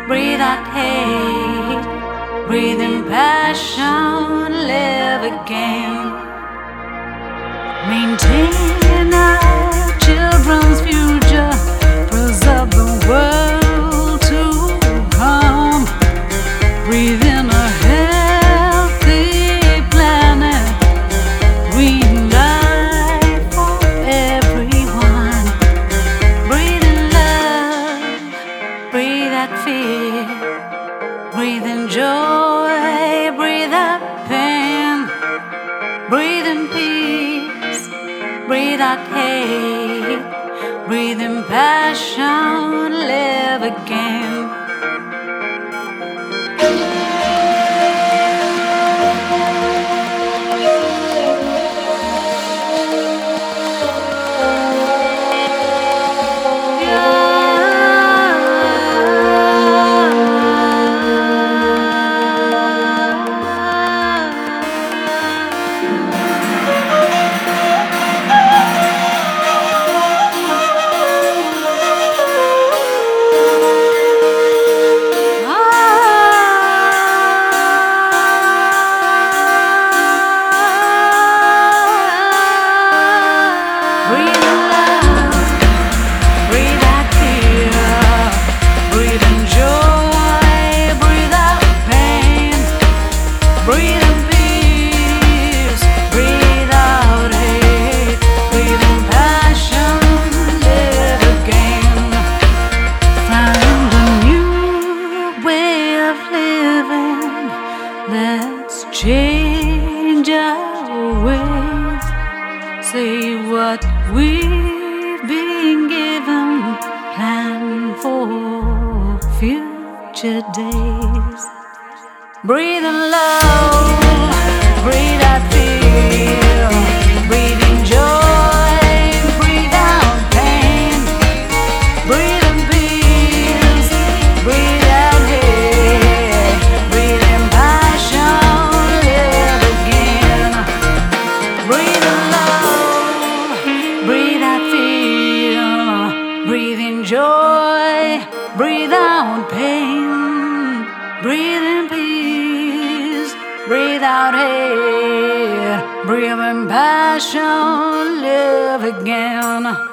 breathe out hate, breathe in passion, live again. Maintain our children's future, preserve the world to come. Breathe in a healthy planet, green life for everyone. Breathe in love, breathe out fear, breathe in joy, breathe out pain, breathe in peace, breathe out hate, breathe in passion, live again. Breathe in peace, breathe out hate, breathe in passion, live again. Find a new way of living, let's change our ways. Say what we've been given, plan for future days. Breathe in love, breathe out fear, breathe in joy, breathe out pain, breathe in peace, breathe out hate, breathe in passion, live again. Breathe in love, breathe out fear, breathe in joy, breathe out pain, breathe in peace, breathe out hate, breathe in passion, live again.